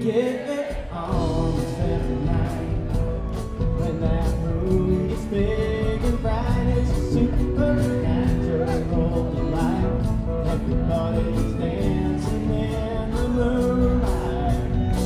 get there on Saturday night. When that moon gets big and bright, it's a supernatural delight. Everybody's dancing in the moonlight.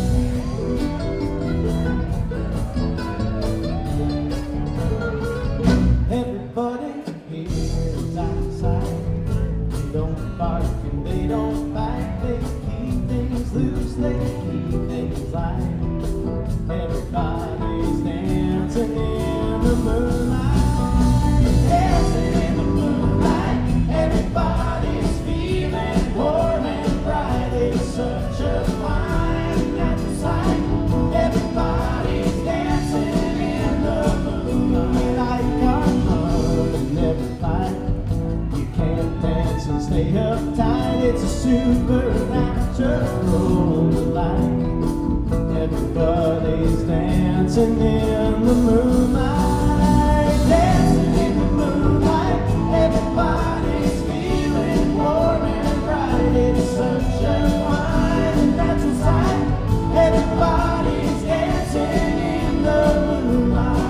Everybody here is outside. They don't bark and they don't bite. They keep things loose, they keep things light. Everybody's dancing in the moonlight. Dancing in the moonlight. Everybody's feeling warm and bright. It's such a fine natural sight. Everybody's dancing in the moonlight. Come on and never fight. You can't dance and stay uptight. It's a supernatural delight. Everybody's dancing in the moonlight. Dancing in the moonlight. Everybody's feeling warm and bright. It's such a fine and natural sight. Everybody's dancing in the moonlight.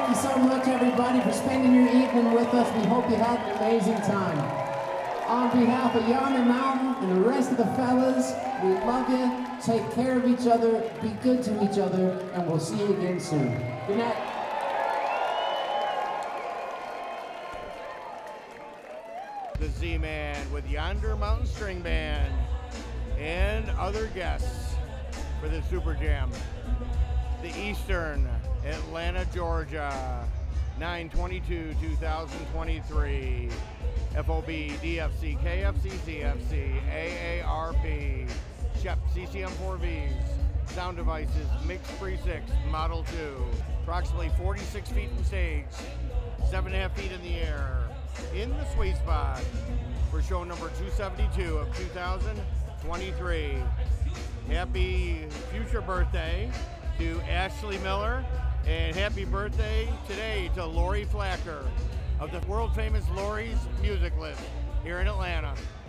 you so much, everybody, for spending your evening with us. We hope you had an amazing time. On behalf of Yonder Mountain and the rest of the fellas, we love you. Take care of each other, be good to each other, and we'll see you again soon. Good night. The Z-Man with Yonder Mountain String Band and other guests for the Super Jam. The Eastern, Atlanta, Georgia, 9/22/2023. FOB, DFC, KFC, CFC, AARP, Shep, CCM4Vs, Sound Devices, Mix 36, Model 2. Approximately 46 feet from stage, 7.5 feet in the air, in the sweet spot for show number 272 of 2023. Happy future birthday to Ashley Miller, and happy birthday today to Lori Flacker of the world famous Lori's Music List here in Atlanta.